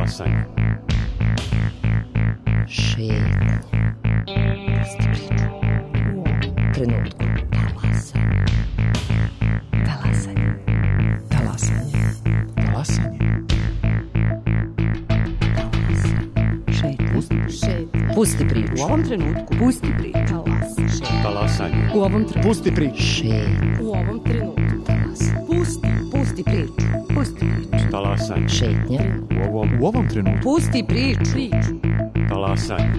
Talasanje. Šetnje. Pusti priču. U ovom trenutku. Talasanje. Talasanje. Talasanje. Talasanje. Šetnje. Pusti priču. U ovom trenutku. Pusti priču. Talasanje. U ovom trenutku. Pusti priču. Šetnje. U ovom trenutku. Pusti priču. Pusti priču. Talasanje. Šetnje. U ovom trenutku. Pusti priču. Talasanje.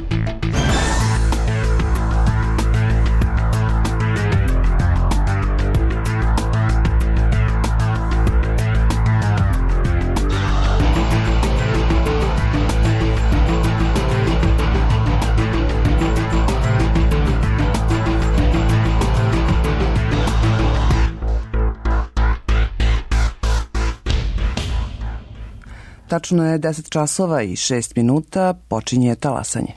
Tačno je 10 časova i 6 minuta, počinje talasanje.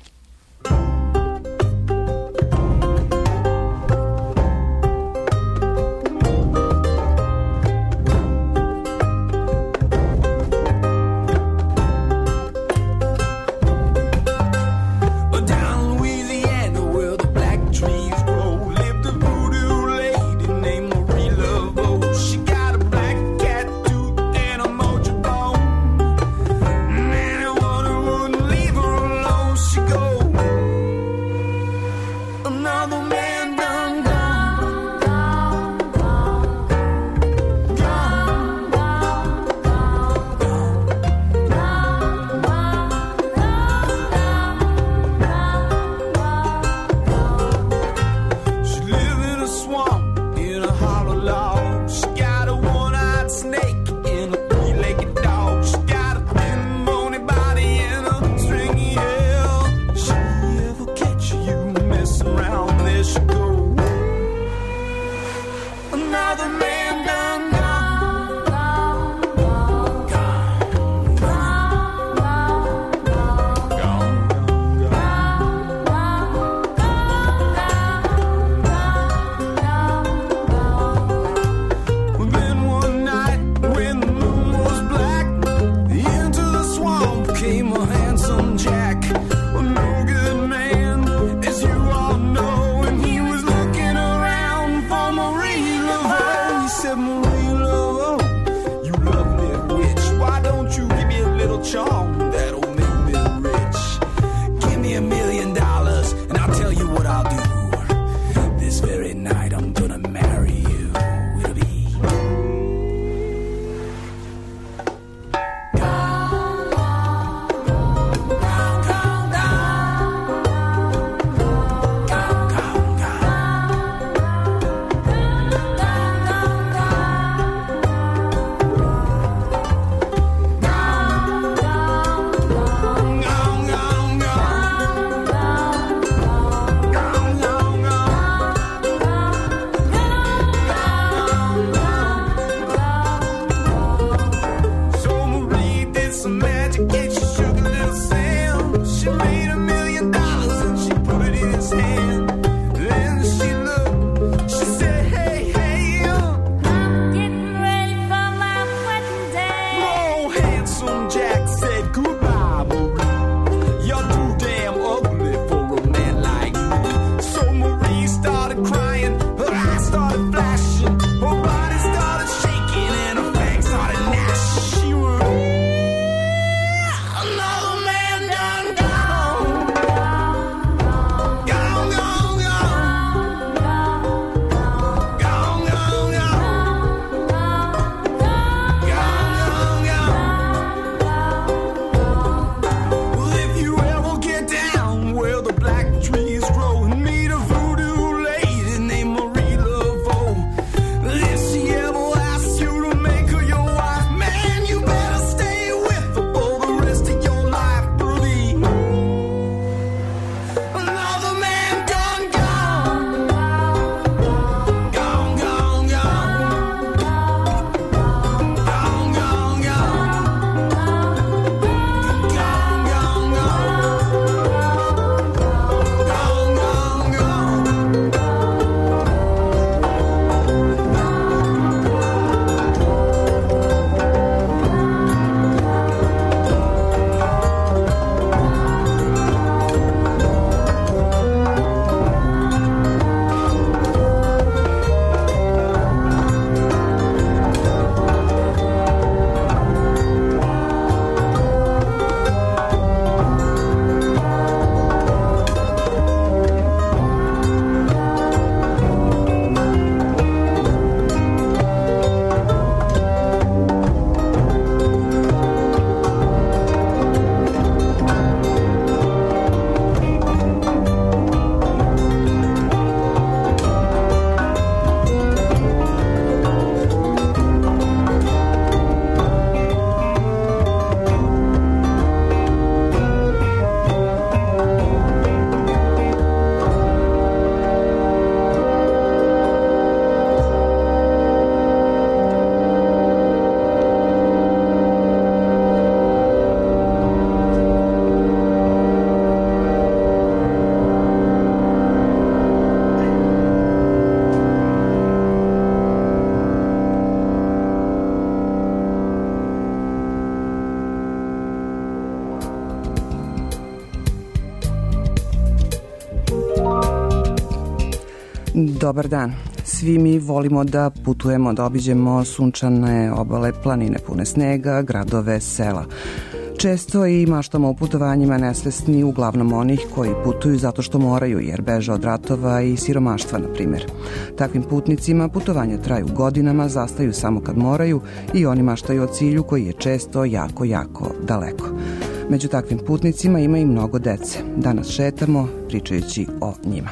Dobar dan. Svi mi volimo da putujemo, da obiđemo sunčane obale, planine pune snega, gradove, sela. Često i maštamo o putovanjima nesvesni, uglavnom onih koji putuju zato što moraju, jer beže od ratova i siromaštva, na primjer. Takvim putnicima putovanja traju godinama, zastaju samo kad moraju i oni maštaju o cilju koji je često jako, jako daleko. Među takvim putnicima ima i mnogo dece. Danas šetamo pričajući o njima.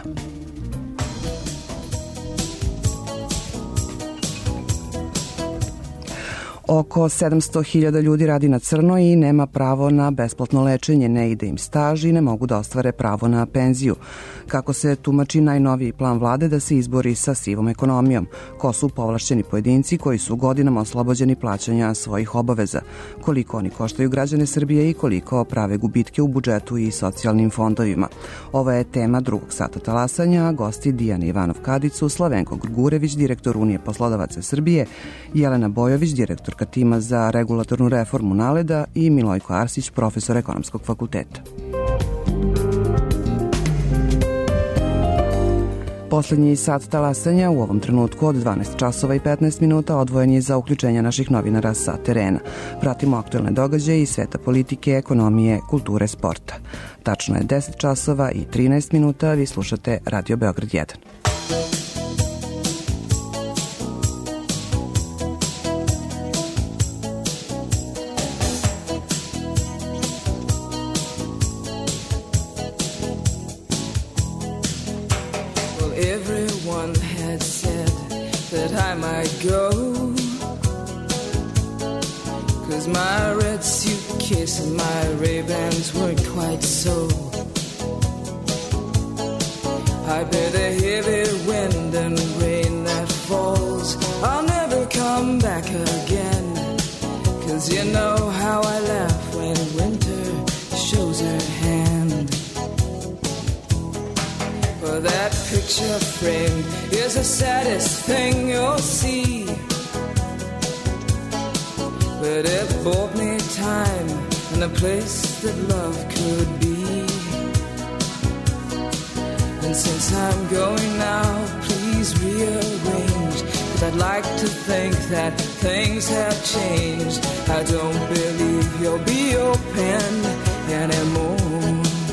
Oko 700.000 ljudi radi na crno i nema pravo na besplatno lečenje, ne ide im staž i ne mogu da ostvare pravo na penziju. Kako se tumači najnoviji plan vlade da se izbori sa sivom ekonomijom? Ko su povlašćeni pojedinci koji su godinama oslobođeni plaćanja svojih obaveza? Koliko oni koštaju građane Srbije i koliko prave gubitke u budžetu i socijalnim fondovima? Ovo je tema drugog sata talasanja. Gosti Dijana Ivanov-Kadicu, Slavenko Grgurević, direktor Unije poslodavaca Srbije, Jelena Bojović, direktor tima za regulatornu reformu NALED-a i Milojko Arsić, profesor ekonomskog fakulteta. Poslednji sat talasanja u ovom trenutku od 12 časova i 15 minuta odvojen je za uključenje naših novinara sa terena. Pratimo aktuelne događaje iz sveta politike, ekonomije, kulture, sporta. Tačno je 10 časova i 13 minuta, vi slušate Radio Beograd 1. Go, 'cause my red suitcase and my Ray-Bans weren't quite so. I bear the heavy wind and rain that falls. I'll never come back again, 'cause you know how I laugh when winter shows her hand. For that picture frame is the saddest thing you'll see, but it bought me time and a place that love could be. And since I'm going now, please rearrange, 'cause I'd like to think that things have changed. I don't believe you'll be open anymore.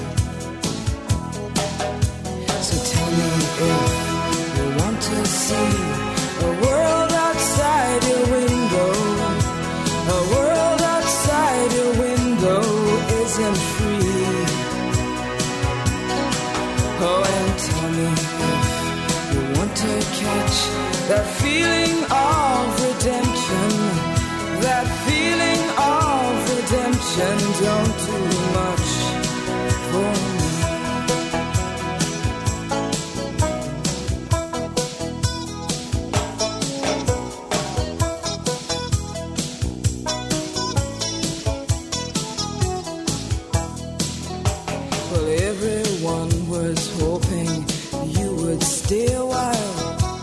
If you want to see a world outside your window, a world outside your window isn't free. Oh, and tell me if you want to catch that feeling of redemption, that feeling of redemption. Don't do much for me. Stay a while,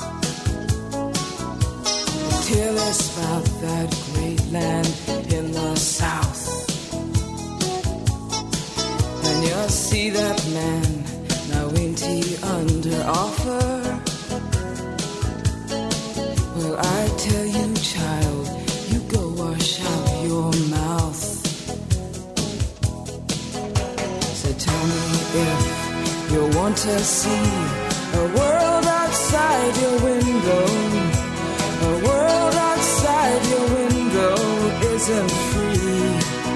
tell us about that great land in the south. And you'll see that man, now ain't he under offer? Well, I tell you, child, you go wash out your mouth. So tell me if you want to see a world outside your window, a world outside your window isn't free.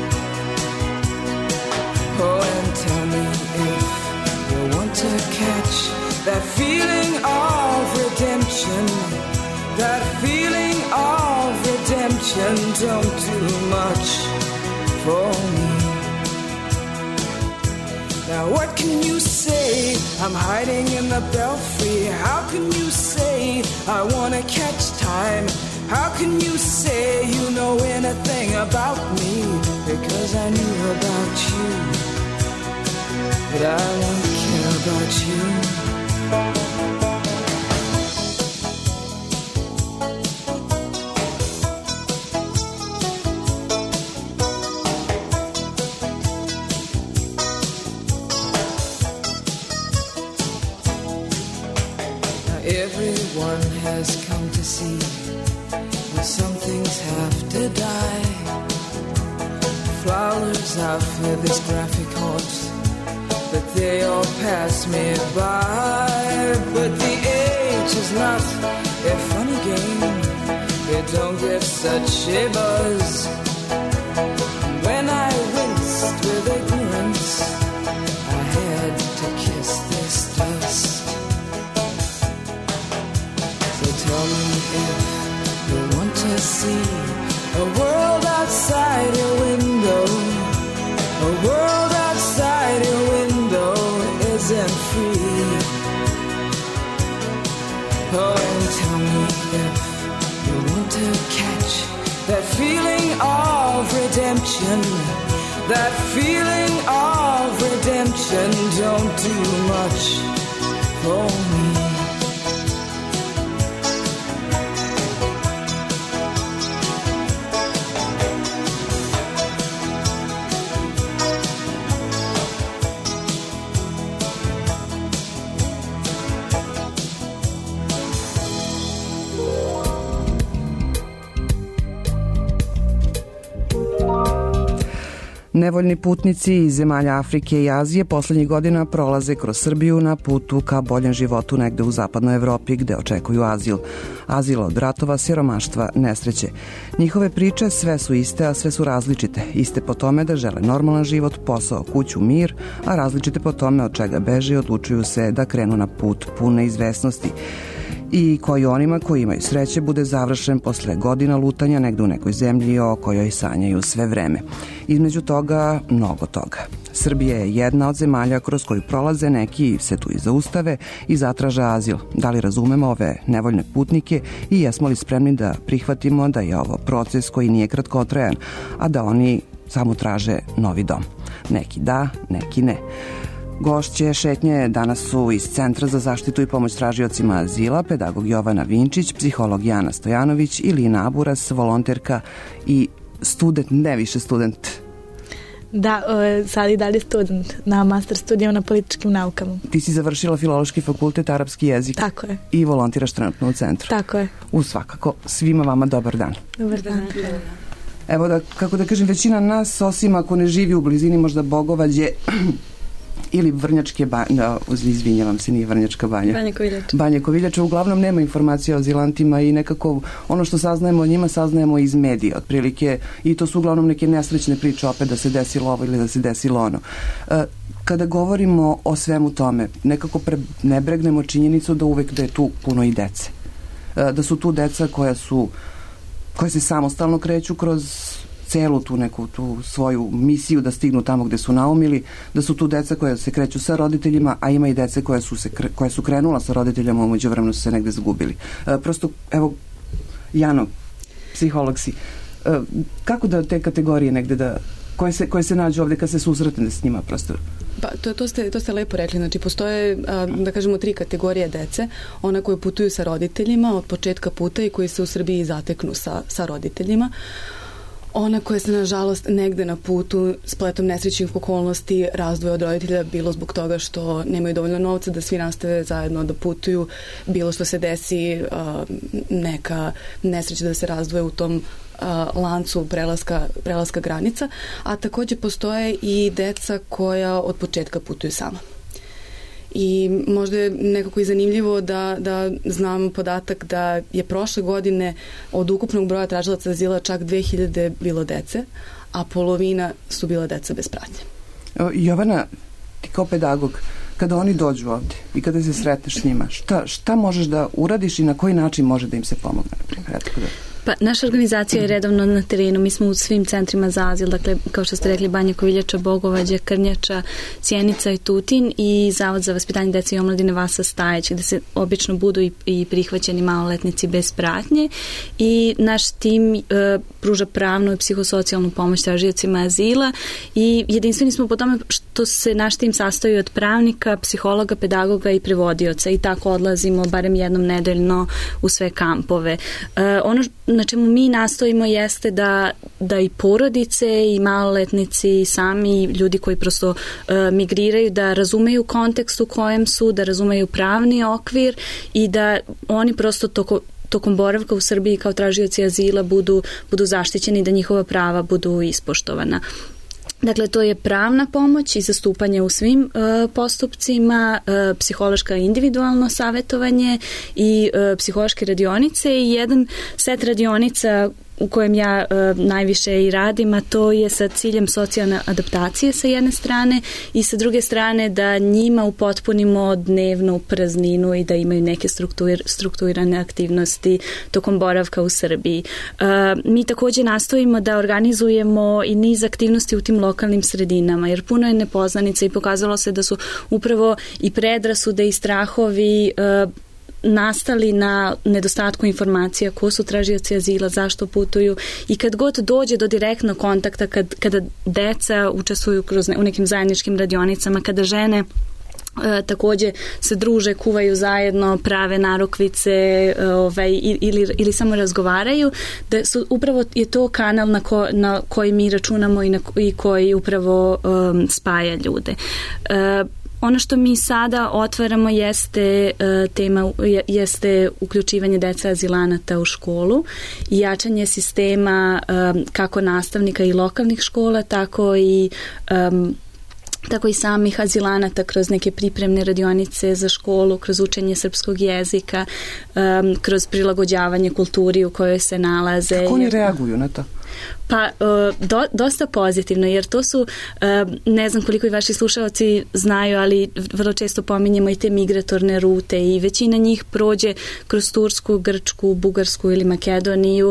Oh, and tell me if you want to catch that feeling of redemption, that feeling of redemption. Don't do much for me. Now what can you say? I'm hiding in the belfry. How can you say I wanna catch time? How can you say you know anything about me? Because I knew about you, but I don't care about you. If has come to see that some things have to die. Flowers out for this graphic horse, but they all pass me by. But the age is not a funny game, it don't give such a buzz. When I winced with ignorance, I had to kiss this dust. So tell me if you want to see a world outside your window. A world outside your window isn't free. Oh, and tell me if you want to catch that feeling of redemption. That feeling of redemption don't do much for me. Nevoljni putnici iz zemalja Afrike i Azije poslednjih godina prolaze kroz Srbiju na putu ka boljem životu negde u zapadnoj Evropi gde očekuju azil. Azil od ratova, siromaštva, nesreće. Njihove priče sve su iste, a sve su različite. Iste po tome da žele normalan život, posao, kuću, mir, a različite po tome od čega beže i odlučuju se da krenu na put pune izvesnosti. I koji onima koji imaju sreće bude završen posle godina lutanja negde u nekoj zemlji o kojoj sanjaju sve vreme. Između toga, mnogo toga. Srbija je jedna od zemalja kroz koju prolaze, neki se tu i zaustave i zatraže azil. Da li razumemo ove nevoljne putnike i jesmo li spremni da prihvatimo da je ovo proces koji nije kratkotrajan, a da oni samo traže novi dom? Neki da, neki ne. Gošće šetnje danas su iz Centra za zaštitu i pomoć tražiocima azila, pedagog Jovana Vinčić, psiholog Jana Stojanović i Lina Aburas, volonterka i student, ne više student. Da, sad i dalje student na master studijama na političkim naukama. Ti si završila Filološki fakultet, arapski jezik. Tako je. I volontiraš trenutno u centru. Tako je. Svakako, svima vama dobar dan. Dobar dan. Evo da, kako da kažem, većina nas, osim ako ne živi u blizini možda Bogovađe ili Vrnjačke banje, izvinjavam se, nije Vrnjačka banja. Banje Koviljača, uglavnom nema informacija o azilantima i nekako ono što saznajemo o njima saznajemo iz medija, otprilike, i to su uglavnom neke nesrećne priče opet da se desilo ovo ili da se desilo ono. Kada govorimo o svemu tome, nekako ne bregnemo činjenicu da uvek da je tu puno i dece. Da su tu deca koja se samostalno kreću kroz celu tu neku tu svoju misiju da stignu tamo gde su naumili, da su tu deca koja se kreću sa roditeljima, a ima i dece koja su krenula sa roditeljima, u međuvremenu su se negde zagubili. Prosto, evo, Jano, psiholog si, kako da te kategorije negde koje se nađu ovde kad se susretne s njima prosto? Pa to ste lepo rekli, znači postoje da kažemo 3 kategorije dece, ona koje putuju sa roditeljima od početka puta i koji se u Srbiji zateknu sa roditeljima, ona koja se nažalost negde na putu spletom nesrećnih okolnosti razdvoje od roditelja, bilo zbog toga što nemaju dovoljno novca da svi nastave zajedno da putuju, bilo što se desi neka nesreća da se razdvoje u tom lancu prelaska granica, a takođe postoje i deca koja od početka putuju sama. I možda je nekako i zanimljivo da znam podatak da je prošle godine od ukupnog broja tražilaca azila čak 2000 bilo dece, a polovina su bila deca bez pratnje. Jovana, ti kao pedagog, kada oni dođu ovde i kada se sretneš s njima, šta možeš da uradiš i na koji način može da im se pomogne? Pa, naša organizacija je redovno na terenu, mi smo u svim centrima za azil, dakle, kao što ste rekli, Banja Koviljača, Bogovađa, Krnjača, Sjenica i Tutin i Zavod za vaspitanje dece i omladine Vasa Stajeć, gde se obično budu i prihvaćeni maloletnici bez pratnje i naš tim pruža pravnu i psihosocijalnu pomoć tražiocima azila i jedinstveni smo po tome što se naš tim sastoji od pravnika, psihologa, pedagoga i prevodioca i tako odlazimo barem jednom nedeljno u sve kampove. Ono na čemu mi nastojimo jeste da i porodice i maloletnici i sami ljudi koji prosto migriraju, da razumeju kontekst u kojem su, da razumeju pravni okvir i da oni prosto tokom boravka u Srbiji kao tražioci azila budu zaštićeni, da njihova prava budu ispoštovana. Dakle, to je pravna pomoć i zastupanje u svim postupcima, psihološka individualno savjetovanje i psihološke radionice i jedan set radionica u kojem ja najviše i radim, a to je sa ciljem socijalne adaptacije sa jedne strane i sa druge strane da njima upotpunimo dnevnu prazninu i da imaju neke strukturirane aktivnosti tokom boravka u Srbiji. Mi također nastojimo da organizujemo i niz aktivnosti u tim lokalnim sredinama, jer puno je nepoznanica i pokazalo se da su upravo i predrasude i strahovi nastali na nedostatku informacija ko su tražioci azila, zašto putuju i kad god dođe do direktnog kontakta, kada deca učestvuju u nekim zajedničkim radionicama, kada žene također se druže, kuvaju zajedno, prave narukvice ili samo razgovaraju, da su upravo je to kanal na koji mi računamo i koji upravo spaja ljude. Ono što mi sada otvaramo jeste uključivanje dece azilanata u školu i jačanje sistema kako nastavnika i lokalnih škola, tako i samih azilanata kroz neke pripremne radionice za školu, kroz učenje srpskog jezika, kroz prilagođavanje kulturi u kojoj se nalaze. Kako oni reaguju na to? Pa dosta pozitivno, jer to su, ne znam koliko i vaši slušalci znaju, ali vrlo često pominjemo i te migratorne rute i većina njih prođe kroz Tursku, Grčku, Bugarsku ili Makedoniju,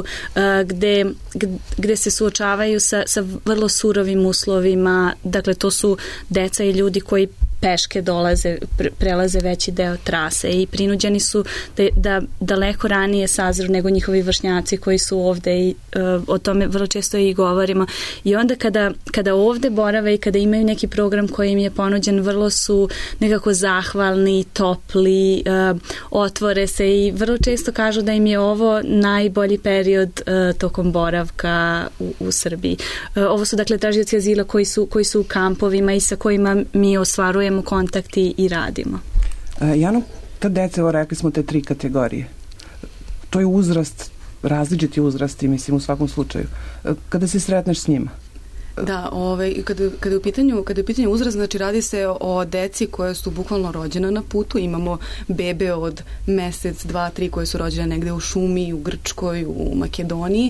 gde se suočavaju sa vrlo surovim uslovima. Dakle, to su deca i ljudi koji peške prelaze veći deo trase i prinuđeni su da daleko ranije sazru nego njihovi vršnjaci koji su ovde i o tome vrlo često i govorimo. I onda kada ovde borave i kada imaju neki program koji im je ponuđen, vrlo su nekako zahvalni, topli, otvore se i vrlo često kažu da im je ovo najbolji period tokom boravka u Srbiji. Ovo su dakle tražioci azila koji su u kampovima i sa kojima mi ostvarujemo kontakti i radimo. Jano, kad dece, rekli smo te 3 kategorije, to je uzrast, različiti uzrasti, mislim, u svakom slučaju. Kada se sretneš s njima? Da, kada je u pitanju uzrast, znači radi se o deci koje su bukvalno rođena na putu. Imamo bebe od mesec, 2, 3 koje su rođene negde u šumi, u Grčkoj, u Makedoniji.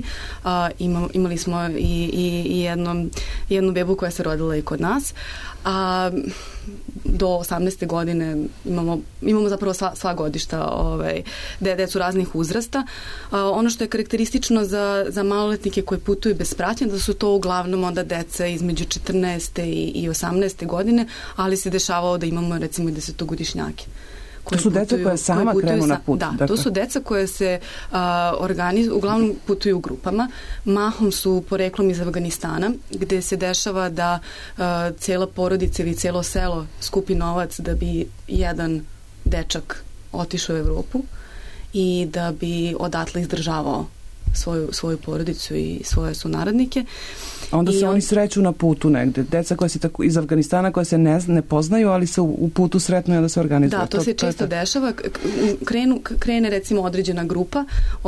Imali smo i jednu bebu koja se rodila i kod nas. A do 18. godine imamo zapravo sva godišta decu raznih uzrasta. Ono što je karakteristično za maloletnike koji putuju bez pratnje, da su to uglavnom onda deca između 14. i 18. godine, ali se dešavalo da imamo recimo i 10-godišnjake. To su deca koja sama krenu na put. Da, dakle. To su deca koje se uglavnom putuju u grupama. Mahom su poreklom iz Afganistana, gde se dešava da cela porodica ili celo selo skupi novac da bi jedan dečak otišao u Evropu i da bi odatle izdržavao svoju porodicu i svoje sunarodnike. Onda se oni sreću na putu negde. Deca koja se iz Afganistana, koja se ne poznaju, ali se u putu sretnu i onda se organizuju. Da, to se često dešava. Krene recimo određena grupa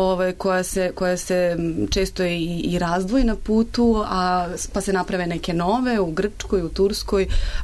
koja se često i razdvoji na putu, pa se naprave neke nove u Grčkoj, u Turskoj,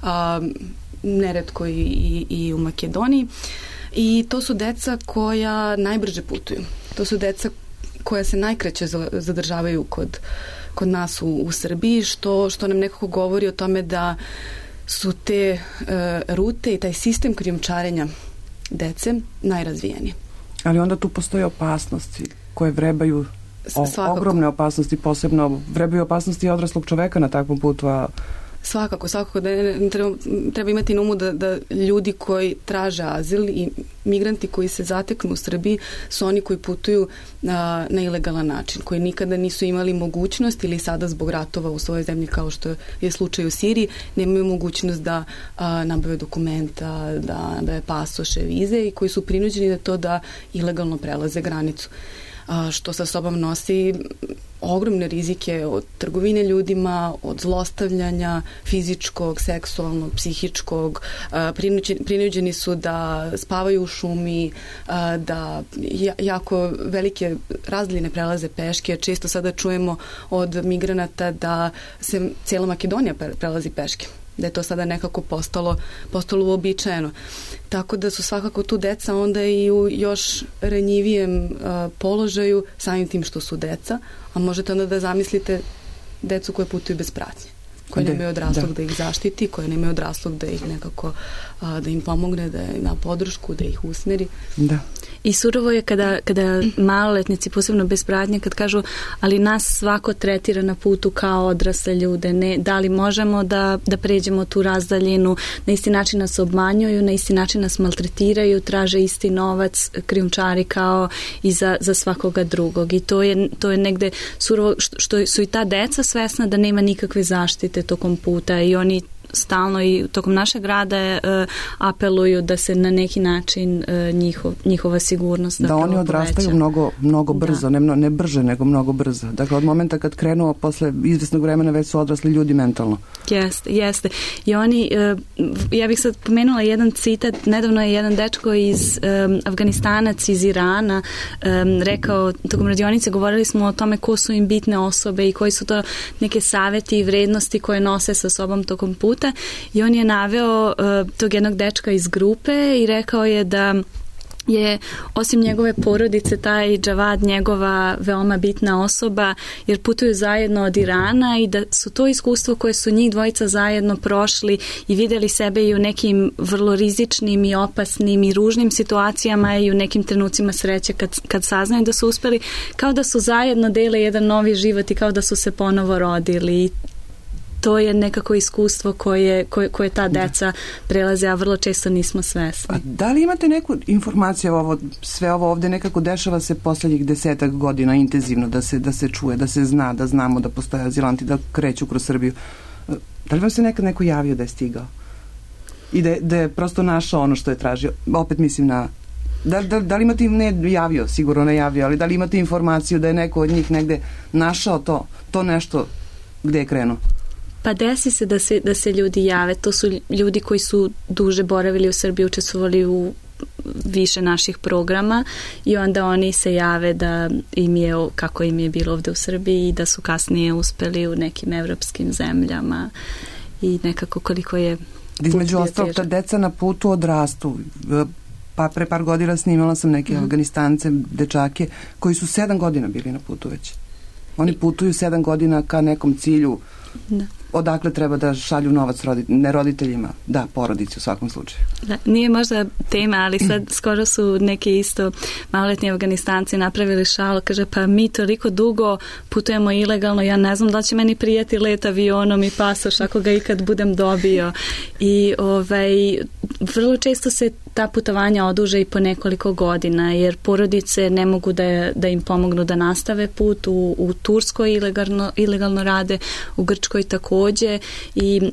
neretko i u Makedoniji. I to su deca koja najbrže putuju. To su deca koja se najkraće zadržavaju kod nas u Srbiji, što nam nekako govori o tome da su te rute i taj sistem krijumčarenja dece najrazvijeniji. Ali onda tu postoje opasnosti koje vrebaju, ogromne opasnosti, posebno vrebaju opasnosti odraslog čoveka na takvom putu, a Svakako da treba imati na umu da ljudi koji traže azil i migranti koji se zateknu u Srbiji su oni koji putuju na ilegalan način, koji nikada nisu imali mogućnost ili sada zbog ratova u svojoj zemlji kao što je slučaj u Siriji, nemaju mogućnost da nabave dokumenta, da je pasoše, vize i koji su prinuđeni da ilegalno prelaze granicu. što sa sobom nosi ogromne rizike od trgovine ljudima, od zlostavljanja fizičkog, seksualnog, psihičkog. Prinuđeni su da spavaju u šumi, da jako velike razdaljine prelaze peške. Često sada čujemo od migranata da se cijela Makedonija prelazi peške, da je to sada nekako postalo uobičajeno. Tako da su svakako tu deca onda i u još ranjivijem položaju samim tim što su deca, a možete onda da zamislite decu koje putuju bez pratnje, koje nemaju odraslog da ih zaštiti, koje nemaju odraslog da ih nekako, da im pomogne, da im da podršku, da ih usmeri. Da. I surovo je kada maloletnici, posebno bez pratnje, kad kažu ali nas svako tretira na putu kao odrasle ljude, ne, da li možemo da pređemo tu razdaljinu, na isti način nas obmanjuju, na isti način nas maltretiraju, traže isti novac, krijumčari kao i za svakoga drugog. I to je negde surovo, što su i ta deca svesna da nema nikakve zaštite tokom puta i oni stalno i tokom našeg rada apeluju da se na neki način njihova sigurnost da oni odrastaju mnogo brzo, ne brže nego mnogo brzo. Dakle, od momenta kad krenuo, posle izvesnog vremena već su odrasli ljudi mentalno. Jeste. I oni, ja bih sad pomenula jedan citat, nedavno je jedan dečko iz Afganistanac iz Irana rekao, tokom radionice govorili smo o tome ko su im bitne osobe i koji su to neke saveti i vrednosti koje nose sa sobom tokom puta. I on je naveo tog jednog dečka iz grupe i rekao je da je osim njegove porodice taj Džavad njegova veoma bitna osoba jer putuju zajedno od Irana i da su to iskustvo koje su njih dvojica zajedno prošli i vidjeli sebe i u nekim vrlo rizičnim i opasnim i ružnim situacijama i u nekim trenucima sreće kad saznaju da su uspeli, kao da su zajedno dele jedan novi život i kao da su se ponovo rodili. To je nekako iskustvo koje ta deca prelaze, a vrlo često nismo svesni. A da li imate neku informaciju, sve ovo ovde nekako dešava se poslednjih 10 godina intenzivno, da se čuje, da se zna, da znamo da postoje azilanti, da kreću kroz Srbiju. Da li vam se nekad neko javio da je stigao? I da je prosto našao ono što je tražio? Opet mislim na... Da li imate, ne javio, sigurno ne javio, ali da li imate informaciju da je neko od njih negde našao to nešto gde je krenuo? Pa desi se da se ljudi jave. To su ljudi koji su duže boravili u Srbiji, učestvovali u više naših programa i onda oni se jave da im je, kako im je bilo ovde u Srbiji i da su kasnije uspeli u nekim evropskim zemljama i nekako koliko je... Između ostalog, ta deca na putu odrastu. Pa pre par godina snimala sam neke Afganistance, dečake, koji su 7 godina bili na putu već. Oni putuju 7 godina ka nekom cilju. Da. Odakle treba da šalju novac ne roditeljima, da, porodici u svakom slučaju. Da, nije možda tema, ali sad skoro su neki isto maloletni Afganistanci napravili šalu, kaže pa mi toliko dugo putujemo ilegalno, ja ne znam da će meni prijati let avionom i pasoš ako ga ikad budem dobio. I vrlo često se ta putovanja oduže i po nekoliko godina, jer porodice ne mogu da im pomognu da nastave put. U Turskoj ilegalno rade, u Grčkoj takođe i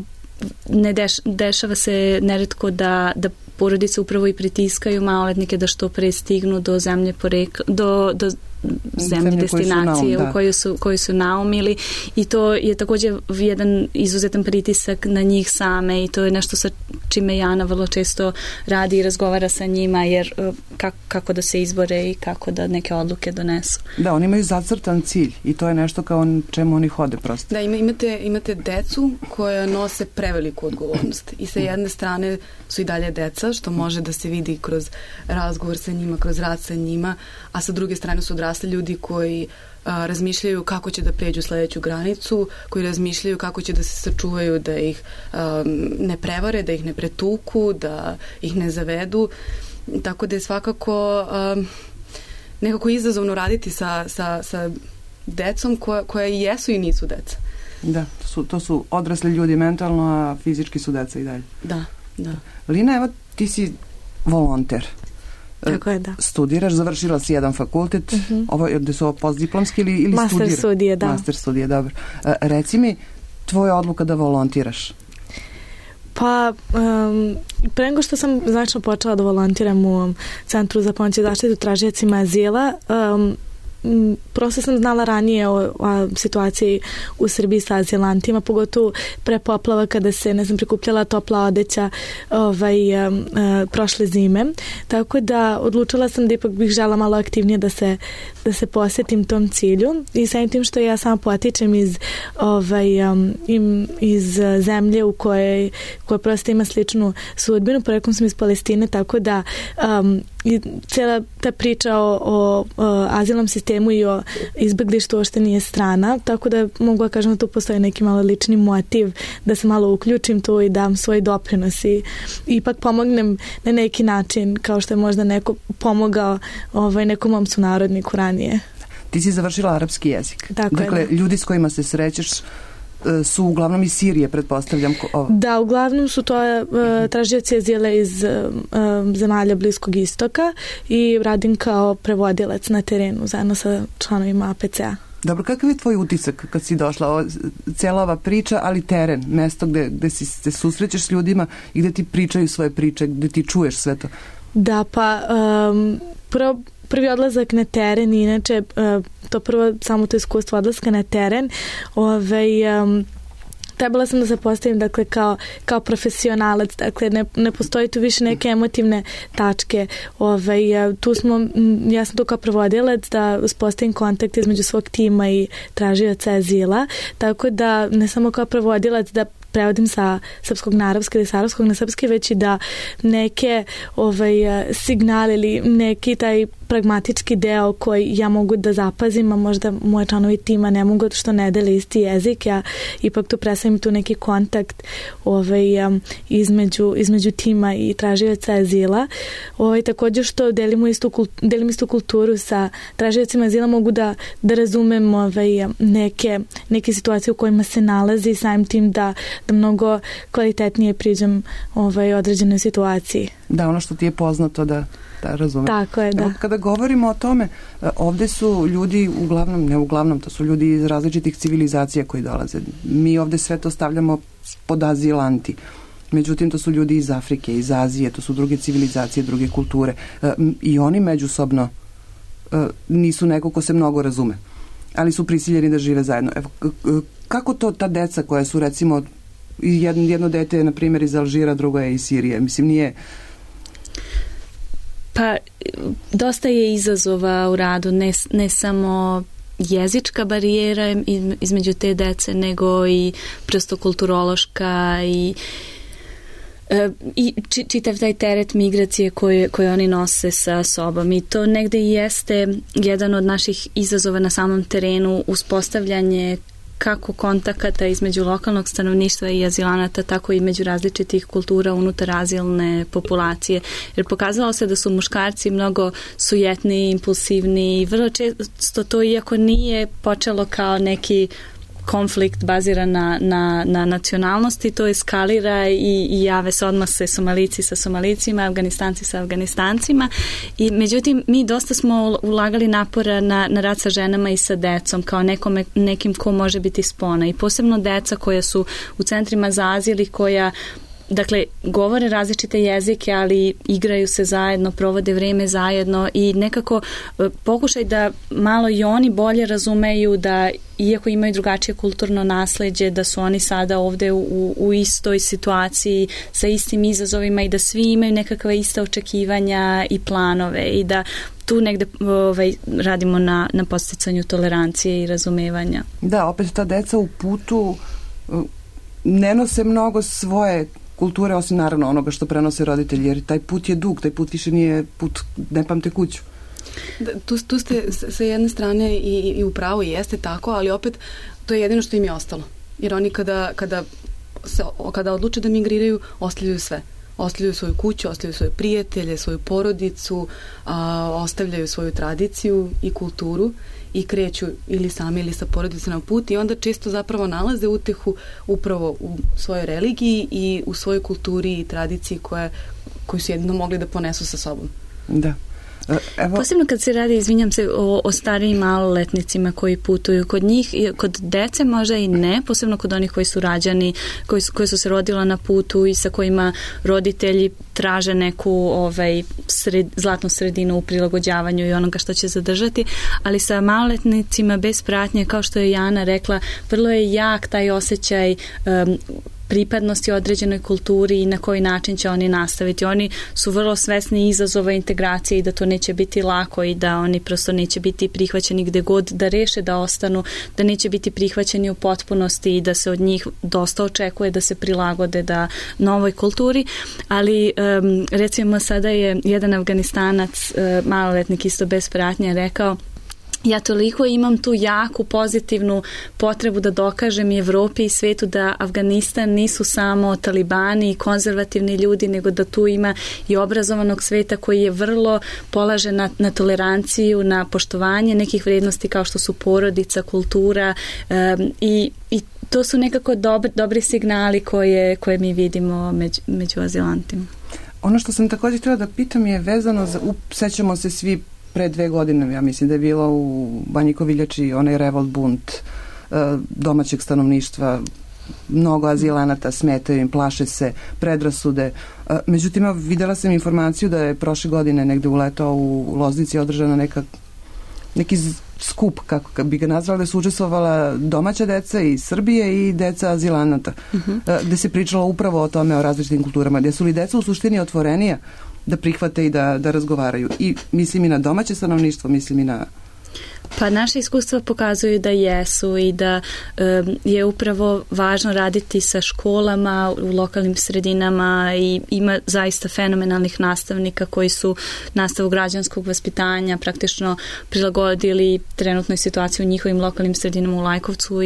dešava se neretko da porodice upravo i pritiskaju maloletnike da što pre stignu do zemlje porekla, do zemlje destinacije u koju su naumili i to je također jedan izuzetan pritisak na njih same i to je nešto sa čime Jana vrlo često radi i razgovara sa njima jer kako da se izbore i kako da neke odluke donesu. Da, oni imaju zacrtan cilj i to je nešto kao čemu oni hode prosto. Da, imate decu koja nose preveliku odgovornost i sa jedne strane su i dalje deca, što može da se vidi kroz razgovor sa njima, kroz rad sa njima, a sa druge strane su odrasli ljudi koji razmišljaju kako će da pređu sledeću granicu, koji razmišljaju kako će da se sačuvaju da ih ne prevare, da ih ne pretuku, da ih ne zavedu. Tako da je svakako nekako izazovno raditi sa decom koja i jesu i nisu deca. Da, to su odrasli ljudi mentalno, a fizički su deca i dalje. Da. Lina, evo ti si volonter. Tako je, da. Studiraš, završila si jedan fakultet, gde su ovo postdiplomski ili Master studiraš? studije, da. Master studije, dobro. Reci mi, tvoja odluka da volontiraš? Pa, pre nego što sam značno počela da volontiram u Centru za pomoć i zaštitu tražiocima azila, prosto sam znala ranije o situaciji u Srbiji sa azilantima, pogotovo pre poplava kada se, prikupljala topla odeća prošle zime. Tako da odlučila sam da ipak bih žela malo aktivnije da se posvetim tom cilju i samim tim što ja sama potičem iz zemlje u kojoj prosto ima sličnu sudbinu. Poreklom sam iz Palestine, tako da i cijela ta priča o azilnom sistemu i o izbeglištu uopšte nije strana, tako da mogu da kažem da tu postoji neki malo lični motiv da se malo uključim tu i dam svoj doprinos i ipak pomognem na neki način kao što je možda neko pomogao nekom mom sunarodniku ranije. Ti si završila arapski jezik. Dakle, ljudi s kojima se srećeš su uglavnom iz Sirije, pretpostavljam. Da, uglavnom su to tražioci azila iz zemalja Bliskog istoka i radim kao prevodilac na terenu zajedno sa članovima APC-a. Dobro, kakav je tvoj utisak kad si došla? Cijela ova priča, ali teren, mesto gde se susrećeš s ljudima i gde ti pričaju svoje priče, gde ti čuješ sve to. Da, pa prvi odlazak na teren, inače to prvo samo to iskustvo odlaska na teren, trebala sam da se postavim dakle, kao profesionalac, dakle ne postoji tu više neke emotivne tačke. Ja sam tu kao prevodilac da uspostavim kontakt između svog tima i tražioca azila, tako da ne samo kao prevodilac da prevodim sa srpskog na arapski ili sa arapskog na srpski, već i da neke signale ili neki taj pragmatički deo koji ja mogu da zapazim, a možda moje članovi tima ne mogu što ne dele isti jezik, ja ipak tu predstavim tu neki kontakt između tima i tražioca azila. Također što delim istu kulturu sa tražiocima azila, mogu da razumem neke situacije u kojima se nalazi, samim tim da mnogo kvalitetnije priđem određenoj situaciji. Da, ono što ti je poznato da razumem. Tako je, da. Evo, kada govorimo o tome, ovde su ljudi to su ljudi iz različitih civilizacija koji dolaze. Mi ovde sve to stavljamo pod azilanti. Međutim, to su ljudi iz Afrike, iz Azije, to su druge civilizacije, druge kulture. I oni međusobno nisu neko ko se mnogo razume, ali su prisiljeni da žive zajedno. Evo, kako to ta deca koja su recimo jedno dete je na primjer iz Alžira, drugo je iz Sirije, mislim nije. Pa dosta je izazova u radu, ne samo jezička barijera između te dece, nego i prosto kulturološka i čitav taj teret migracije koje oni nose sa sobom. I to negde i jeste jedan od naših izazova na samom terenu, uspostavljanje kako kontakata između lokalnog stanovništva i azilanata, tako i među različitih kultura unutar azilne populacije. Jer pokazalo se da su muškarci mnogo sujetniji, impulsivniji i vrlo često to, iako nije počelo kao neki konflikt baziran na nacionalnosti, to eskalira i jave se odmah se Somalici sa Somalicima, Afganistanci sa Afganistancima. I međutim, mi dosta smo ulagali napora na rad sa ženama i sa decom, kao nekim ko može biti spona. I posebno deca koja su u centrima za azil i koja govore različite jezike, ali igraju se zajedno, provode vreme zajedno i nekako pokušaj da malo i oni bolje razumeju da iako imaju drugačije kulturno nasleđe, da su oni sada ovde u istoj situaciji sa istim izazovima i da svi imaju nekakva ista očekivanja i planove i da tu negde radimo na podsticanju tolerancije i razumevanja. Da, opet ta deca u putu ne nose mnogo svoje kulture, osim naravno onoga što prenose roditelji, jer taj put je dug, taj put više nije put, ne pamte kuću. Tu ste sa jedne strane i u pravu jeste tako, ali opet to je jedino što im je ostalo. Jer oni kada odluče da migriraju, ostavljaju sve. Ostavljaju svoju kuću, ostavljaju svoje prijatelje, svoju porodicu, ostavljaju svoju tradiciju i kulturu i kreću ili sami ili sa porodicom na put i onda često zapravo nalaze utehu upravo u svojoj religiji i u svojoj kulturi i tradiciji koju su jedino mogli da ponesu sa sobom. Da. Posebno kad se radi, izvinjam se, o starijim maloletnicima koji putuju. Kod njih, kod dece možda i ne, posebno kod onih koji su rađani, koji su se rodila na putu i sa kojima roditelji traže neku zlatnu sredinu u prilagođavanju i onoga što će zadržati, ali sa maloletnicima bez pratnje, kao što je Jana rekla, vrlo je jak taj osjećaj pripadnosti određenoj kulturi i na koji način će oni nastaviti. Oni su vrlo svesni izazova integracije i da to neće biti lako i da oni prosto neće biti prihvaćeni gde god da reše da ostanu, da neće biti prihvaćeni u potpunosti i da se od njih dosta očekuje da se prilagode da novoj kulturi, ali recimo sada je jedan Afganistanac, maloletnik isto bez pratnje, rekao: ja toliko imam tu jaku pozitivnu potrebu da dokažem i Evropi i svetu da Afganistan nisu samo talibani i konzervativni ljudi, nego da tu ima i obrazovanog sveta koji je vrlo polažen na toleranciju, na poštovanje nekih vrednosti kao što su porodica, kultura i to su nekako dobri signali koje mi vidimo među azilantima. Ono što sam također htjela da pitam je vezano za, sećamo se svi pre 2 godine, ja mislim da je bilo u Banji Koviljači onaj revolt bunt domaćeg stanovništva, mnogo azilanata, smetaju im, plaše se, predrasude. Međutim, videla sam informaciju da je prošle godine negde u leto u Loznici održana neki skup, kako bi ga nazvala, da su učestvovala domaća deca iz Srbije i deca azilanata, gde se pričalo upravo o tome, o različitim kulturama, gde su li deca u suštini otvorenija da prihvate i da razgovaraju. I mislim i na domaće stanovništvo, mislim i na... Pa naše iskustva pokazuju da jesu i da je upravo važno raditi sa školama u lokalnim sredinama i ima zaista fenomenalnih nastavnika koji su nastavu građanskog vaspitanja praktično prilagodili trenutnoj situaciji u njihovim lokalnim sredinama u Lajkovcu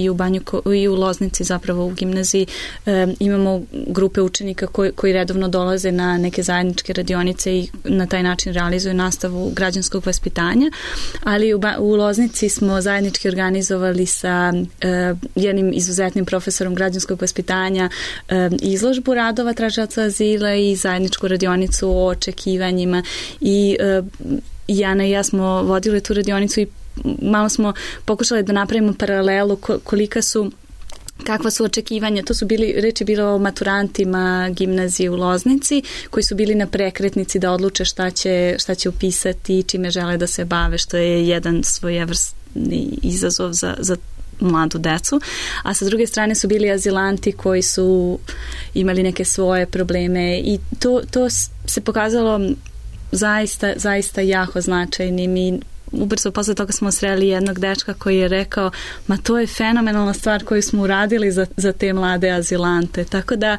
i u Loznici, zapravo u gimnaziji. Imamo grupe učenika koji redovno dolaze na neke zajedničke radionice i na taj način realizuju nastavu građanskog vaspitanja, ali u Loznici smo zajednički organizovali sa jednim izuzetnim profesorom građanskog vaspitanja izložbu radova tražilaca azila i zajedničku radionicu o očekivanjima i Jana i ja smo vodili tu radionicu i malo smo pokušali da napravimo paralelu kakva su očekivanja. To su reči bilo o maturantima gimnazije u Loznici koji su bili na prekretnici da odluče šta će upisati, čime žele da se bave, što je jedan svojevrsni izazov za mladu decu. A sa druge strane su bili azilanti koji su imali neke svoje probleme i to se pokazalo zaista jako značajnim i ubrzo posle toga smo sreli jednog dečka koji je rekao: ma to je fenomenalna stvar koju smo uradili za te mlade azilante. Tako da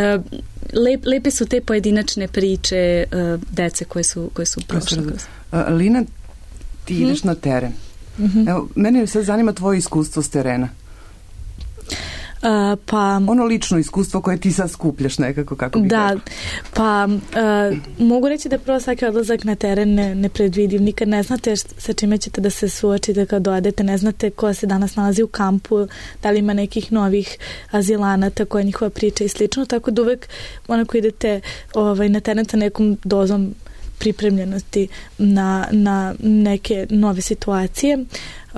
lepe su te pojedinačne priče dece koje su prošle. Lina, ti ideš na teren. Evo, mene sad zanima tvoje iskustvo s terena. Ono lično iskustvo koje ti sad skupljaš nekako, kako bi rekao. Pa mogu reći da prvo svaki odlazak na teren nepredvidiv. Nikad ne znate sa čime ćete da se suočite kad dođete, ne znate ko se danas nalazi u kampu, da li ima nekih novih azilanata, koja je njihova priča i slično, tako da uvek onako idete na teren sa nekom dozom pripremljenosti na neke nove situacije.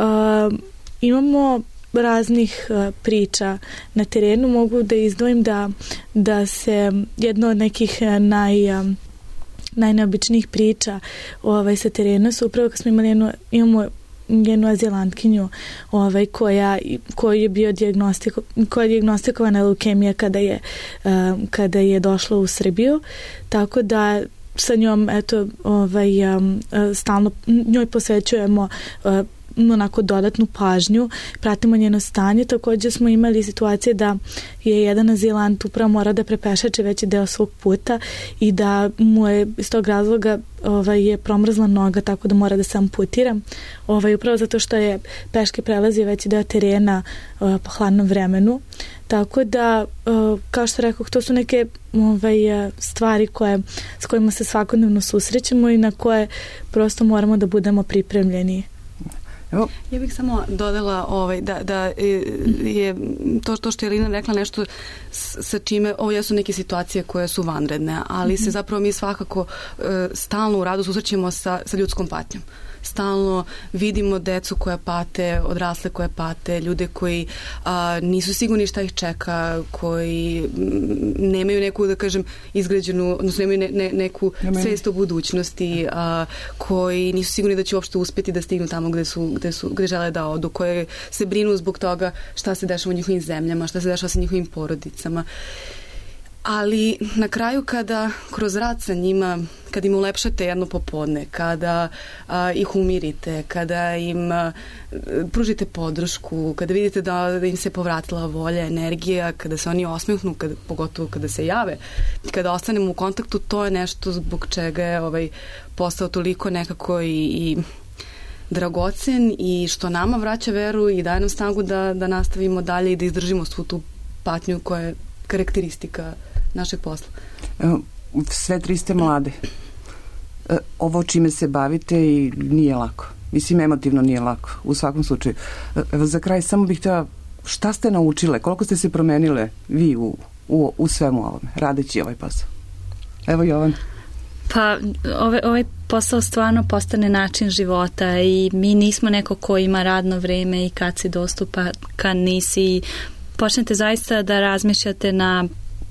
Imamo raznih priča na terenu. Mogu da izdvojim da se jedno od nekih najneobičnijih priča sa terena su upravo kad smo imamo jednu azilantkinju koja je dijagnostikovana leukemija kada je došla u Srbiju, tako da sa njom stalno njoj posvećujemo onako dodatnu pažnju, pratimo njeno stanje. Također smo imali situacije da je jedan azilant upravo mora da prepešače veći deo svog puta i da mu je iz tog razloga je promrzla noga, tako da mora da se amputira. Upravo zato što je peške prelazio veći deo terena po hladnom vremenu. Tako da, kao što rekao, to su neke stvari s kojima se svakodnevno susrećemo i na koje prosto moramo da budemo pripremljeni. Evo. Ja bih samo dodala da je to što je Elina rekla nešto sa čime, ovo jesu neke situacije koje su vanredne, ali se zapravo mi svakako stalno u radu susrećemo sa ljudskom patnjom. Stalno vidimo decu koja pate, odrasle koje pate, ljude koji nisu sigurni šta ih čeka, koji nemaju neku, da kažem, izgrađenu, odnosno nemaju neku svest o budućnosti, koji nisu sigurni da će uopšte uspjeti da stignu tamo gde žele da odu, koje se brinu zbog toga šta se dešava u njihovim zemljama, šta se dešava sa njihovim porodicama. Ali na kraju kada kroz rad sa njima, kada im ulepšate jedno popodne, kada ih umirite, kada im pružite podršku, kada vidite da im se povratila volja, energija, kada se oni osmehnu, pogotovo kada se jave, kada ostanemo u kontaktu, to je nešto zbog čega je postao toliko nekako i dragocen i što nama vraća veru i daje nam snagu da nastavimo dalje i da izdržimo svu tu patnju koja je karakteristika našeg posla. Sve tri ste mlade. Ovo čime se bavite i nije lako. Mislim, emotivno nije lako. U svakom slučaju. Evo, za kraj samo bih htjela, šta ste naučile? Koliko ste se promenile vi u svemu ovome, radeći ovaj posao? Evo, Jovan. Pa, ovaj posao stvarno postane način života i mi nismo neko ko ima radno vreme i kad si dostupa, kad nisi. Počnete zaista da razmišljate na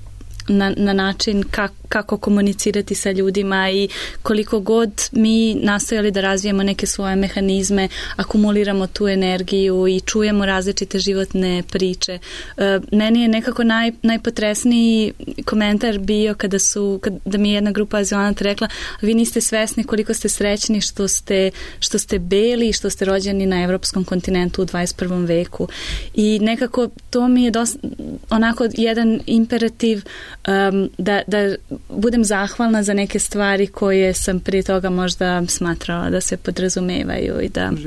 način kako komunicirati sa ljudima i koliko god mi nastojali da razvijemo neke svoje mehanizme, akumuliramo tu energiju i čujemo različite životne priče. Meni je nekako najpotresniji komentar bio kada mi je jedna grupa azilanata rekla: vi niste svesni koliko ste srećni što ste beli i što ste rođeni na evropskom kontinentu u 21. veku. I nekako to mi je onako jedan imperativ da budem zahvalna za neke stvari koje sam prije toga možda smatrala da se podrazumevaju i da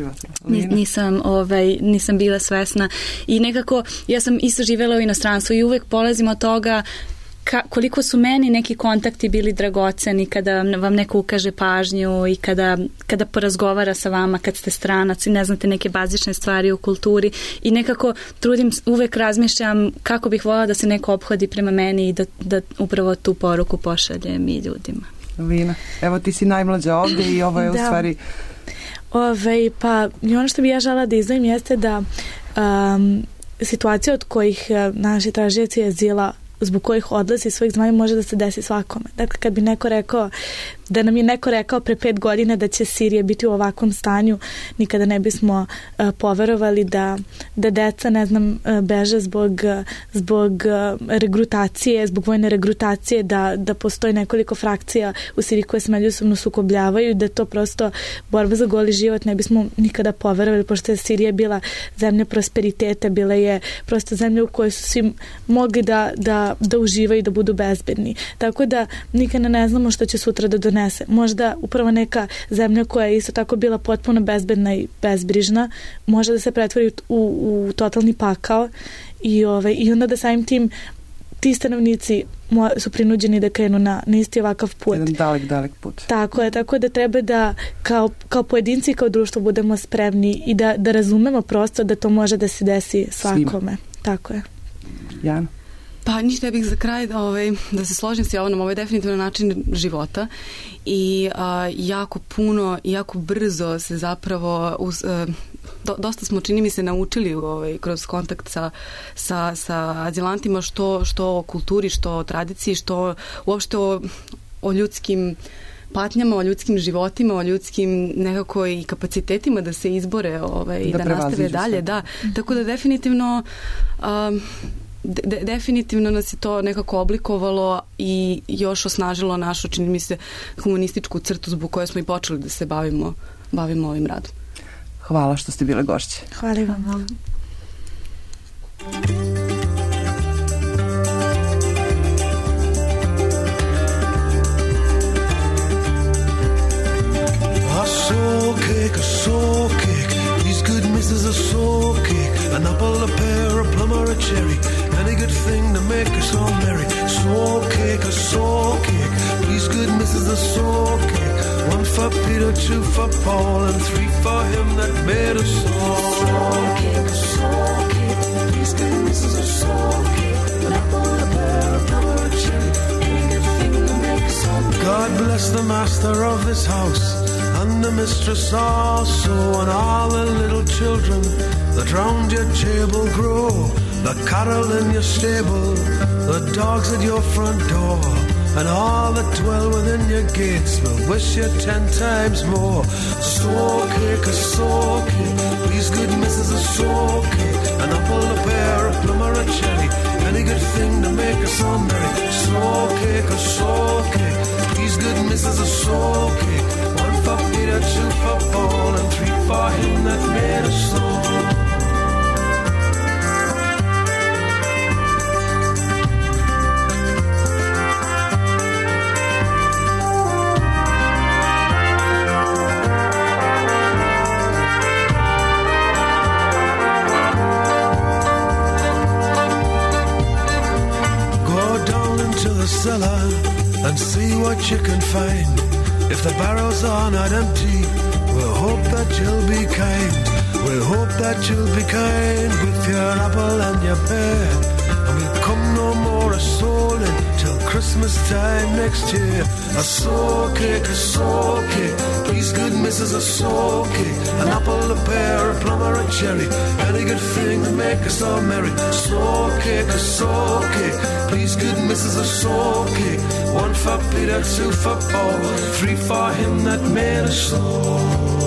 nisam bila svesna. I nekako ja sam isto živjela u inostranstvu i uvek polazim od toga koliko su meni neki kontakti bili dragoceni kada vam neko ukaže pažnju i kada porazgovara sa vama kad ste stranac i ne znate neke bazične stvari u kulturi i nekako uvek razmišljam kako bih voljela da se neko ophodi prema meni i da upravo tu poruku pošaljem i ljudima. Lina, evo ti si najmlađa ovdje i ovo je u stvari... Pa i ono što bi ja žela da izdvojim jeste da situacija od kojih naši tražioci azila zbog kojih odlazi iz svojih zemalja može da se desi svakome. Dakle, kad bi neko rekao, da nam je neko rekao pre 5 godina da će Sirija biti u ovakvom stanju, nikada ne bismo poverovali da deca, ne znam, beže zbog regrutacije, zbog vojne regrutacije, da postoji nekoliko frakcija u Siriji koje se međusobno sukobljavaju, da to prosto borba za goli život, ne bismo nikada poverovali, pošto je Sirija bila zemlja prosperiteta, bila je prosto zemlja u kojoj su svi mogli da uživaju i da budu bezbedni. Tako da nikada ne znamo što će sutra da donese. Možda upravo neka zemlja koja je isto tako bila potpuno bezbedna i bezbrižna može da se pretvori u totalni pakao i onda da samim tim ti stanovnici su prinuđeni da krenu na isti ovakav put. Jedan dalek put. Tako je, tako da treba da kao pojedinci i kao društvo budemo spremni i da razumemo prosto da to može da se desi svakome. Svima. Tako je. Jana? Pa ništa, ja bih za kraj da se složim s Jovanom, ovo je definitivno način života i jako puno i jako brzo se zapravo dosta smo, čini mi se, naučili kroz kontakt sa azilantima što o kulturi, što o tradiciji, što uopšte o ljudskim patnjama, o ljudskim životima, o ljudskim nekako i kapacitetima da se izbore i da nastave dalje. Da. Tako da definitivno definitivno nas je to nekako oblikovalo i još osnažilo našu, čini mi se, humanističku crtu zbog koje smo i počeli da se bavimo ovim radom. Hvala što ste bile gošće. Hvala vam. A soul cake, these good misses a soul cake, an apple, a pear, a plum or a cherry, any good thing to make us all merry. Soul cake, a soul cake, these good misses a soul cake, 1 for Peter, 2 for Paul, and 3 for him that made us all. Soul cake, please good Mrs. a soul cake, an apple, a pear, a plum, or a cherry, any good thing to make us all. God bless the master of this house, and the mistress also, and all the little children that round your table grow, the cattle in your stable, the dogs at your front door, and all that dwell within your gates will wish you 10 times more. Soul cake, please good Mrs. a soul cake, an apple, a pear, a plum, or a cherry, any good thing to make us all merry. Soul cake, please good Mrs. a soul cake, 1 for Peter, 2 for Paul, and 3 for him that made us all. Cellar and see what you can find. If the barrels are not empty, we'll hope that you'll be kind. We'll hope that you'll be kind with your apple and your pear, and we'll come no more a soulin' till Christmas time next year. A soul cake, please good Mrs. a soul cake, an apple, a pear, a plum, or a cherry, any good thing to make us all merry. Soul cake, please good Mrs. a soul cake, 1 for Peter, 2 for Paul, 3 for him that made us all.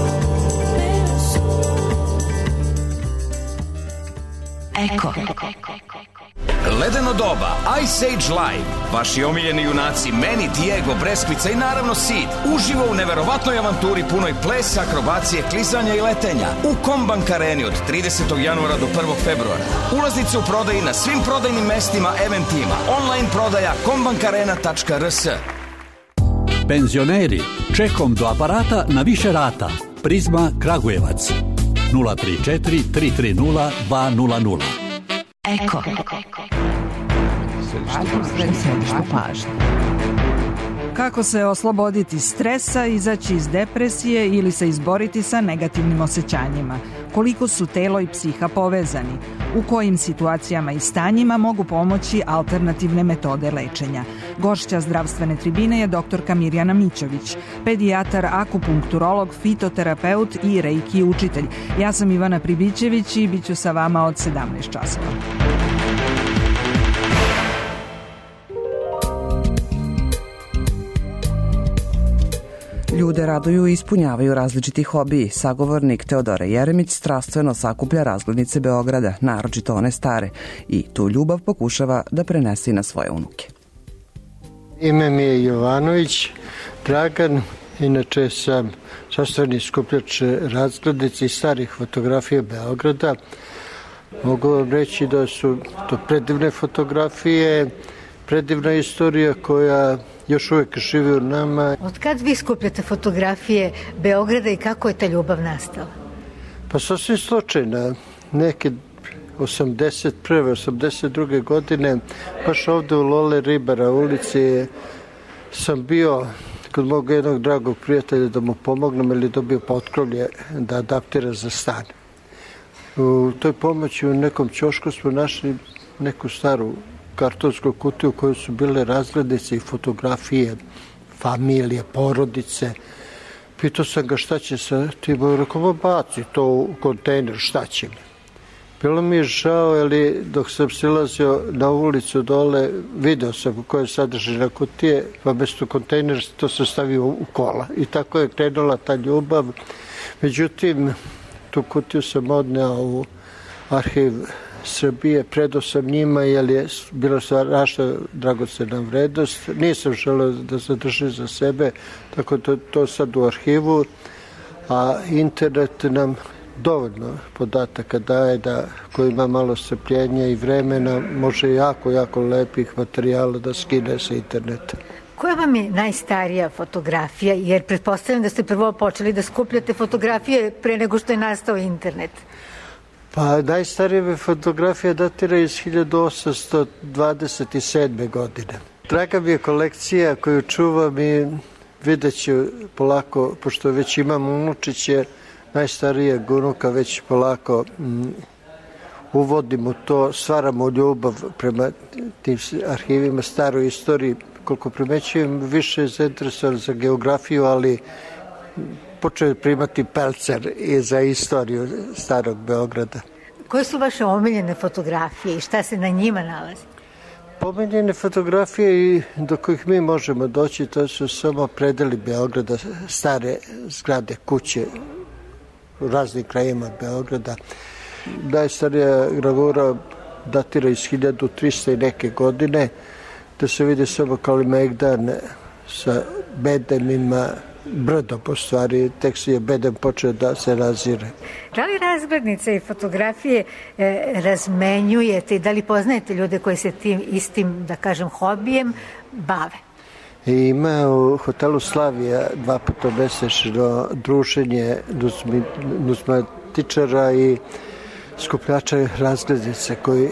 Eko. Ledeno doba, Ice Age Live, vaši omiljeni junaci Manny, Diego, Breskvica i naravno Sid uživo u neverovatnoj avanturi punoj plesa, akrobacije, klizanja i letenja u Kombank Areni od 30. januara do 1. februara. Ulaznice u prodaji na svim prodajnim mestima Eventima. Online prodaja kombankarena.rs. Penzioneri, čekom do aparata na više rata. Prizma Kragujevac 034 330 200. Eko. Središte pažnje. Kako se osloboditi stresa, izaći iz depresije ili se izboriti sa negativnim osjećanjima? Koliko su telo i psiha povezani? U kojim situacijama i stanjima mogu pomoći alternativne metode lečenja? Gošća zdravstvene tribine je doktorka Mirjana Mićović, pedijatar, akupunkturolog, fitoterapeut i reiki učitelj. Ja sam Ivana Pribićević i bit ću sa vama od 17 časova. Ljude raduju i ispunjavaju različiti hobiji. Sagovornik Teodora Jeremić strastveno sakuplja razglednice Beograda, naročito one stare, i tu ljubav pokušava da prenese i na svoje unuke. Ime mi je Jovanović Dragan, inače sam sastavni skupljač razglednice i starih fotografija Beograda. Mogu vam reći da su to predivne fotografije, predivna istorija koja još uvijek živi u nama. Od kad vi skupljate fotografije Beograda i kako je ta ljubav nastala? Pa sasvim slučajno, neke 81. 82. godine, baš ovde u Lole Ribara ulici sam bio kod mog jednog dragog prijatelja da mu pomognem ili dobio potkrovlje da adaptira za stan. U toj pomoći u nekom ćošku smo našli neku staru kartonsku kutiju u kojoj su bile razglednice i fotografije familije, porodice. Pitao sam ga šta će sa tim, rekao, baci to u kontejner, šta će mi. Bilo mi je žao, ali dok sam silazio na ulicu dole, video sam koja je sadržina kutije, pa mesto kontejnera to sam stavio u kola. I tako je krenula ta ljubav. Međutim, tu kutiju sam odneo u arhiv Srbije, predao sam njima jer je bila strašna dragocena vrednost. Nisam želeo da zadržim za sebe, tako da to sad u arhivu, a internet nam dovoljno podataka daje da ko ima malo strpljenja i vremena može jako lepih materijala da skine sa interneta. Koja vam je najstarija fotografija? Jer pretpostavljam da ste prvo počeli da skupljate fotografije pre nego što je nastao internet. Pa najstarija fotografija datira iz 1827. godine. Draga mi je kolekcija koju čuvam i vidjet ću polako, pošto već imam unučiće, najstarijeg unuka, već polako uvodimo to, stvaramo ljubav prema tim arhivima, staroj istoriji. Koliko primećujem, više je zainteresovan za geografiju, ali počeo je primati pelcer i za istoriju starog Beograda. Koje su vaše omiljene fotografije i šta se na njima nalazi? Omiljene fotografije i do kojih mi možemo doći, to su samo predeli Beograda, stare zgrade, kuće u raznim krajima Beograda. Najstarija gravura datira iz 1300 i neke godine, da se vidi samo Kalimegdan sa bedemima, brdom po stvari, tek je bedem počeo da se razire. Da li razglednice i fotografije razmenjujete i da li poznajete ljude koji se tim istim, da kažem, hobijem bave? Ima u hotelu Slavija 2 puta mesečno druženje nuzmatičara i skupljača razglednice koji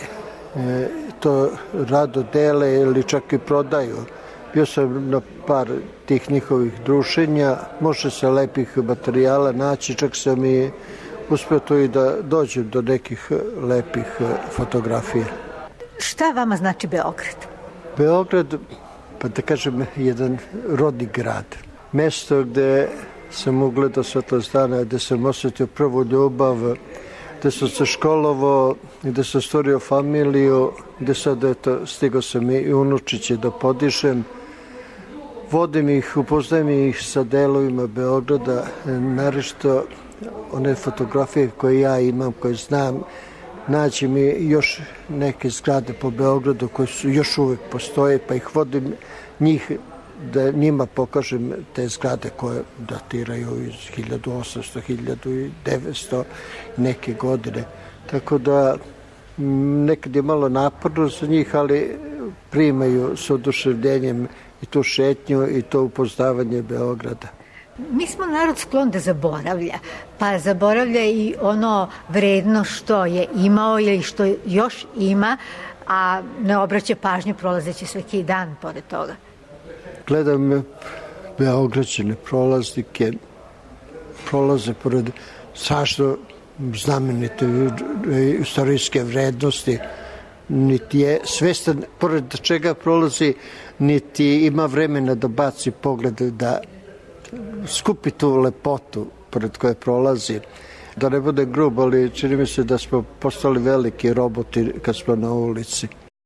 to rado dele ili čak i prodaju. Bio sam na par tih njihovih druženja, može se lepih materijala naći, čak sam i uspio to i da dođem do nekih lepih fotografija. Šta vama znači Beograd? Beograd, pa da kažem, jedan rodni grad. Mesto gde sam ugledao svetlost dana, gde sam osjetio prvu ljubav, gde sam se školovao, gde sam stvorio familiju, gde sad, eto, stigao sam i unučiće da podišem. Vodim ih, upoznajem ih sa delovima Beograda, naročito one fotografije koje ja imam, koje znam. Naći mi još neke zgrade po Beogradu koje su još uvek postoje, pa ih vodim njih da njima pokažem te zgrade koje datiraju iz 1800, 1900 neke godine. Tako da nekad je malo naporno za njih, ali primaju s oduševljenjem i tu šetnju i to upoznavanje Beograda. Mi smo narod sklon da zaboravlja, pa zaboravlja i ono vredno što je imao ili što još ima, a ne obraća pažnju prolazeći svaki dan pored toga. Gledam Beograđane, prolaznike, prolaze pored strašno znamenite istorijske vrednosti, niti je svestan pored čega prolazi, niti ima vremena da baci pogled, da skupi tu lepotu pored koje prolazi. Da ne bude grub, ali čini mi se da smo postali veliki roboti kad smo na ulici.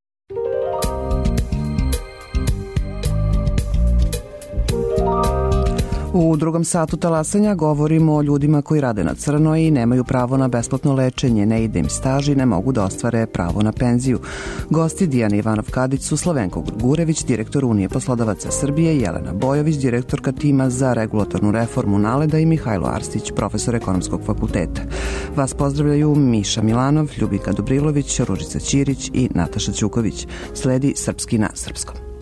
U drugom satu talasanja govorimo o ljudima koji rade na crno i nemaju pravo na besplatno lečenje, ne ide im staž i ne mogu da ostvare pravo na penziju. Gosti Dijana Ivanov-Kadić su Slavenko Grgurević, direktor Unije poslodavaca Srbije, Jelena Bojović, direktorka tima za regulatornu reformu NALED-a i Mihajlo Arstić, profesor ekonomskog fakulteta. Vas pozdravljaju Miša Milanov, Ljubika Dobrilović, Ružica Ćirić i Nataša Ćuković. Sledi Srpski na srpskom.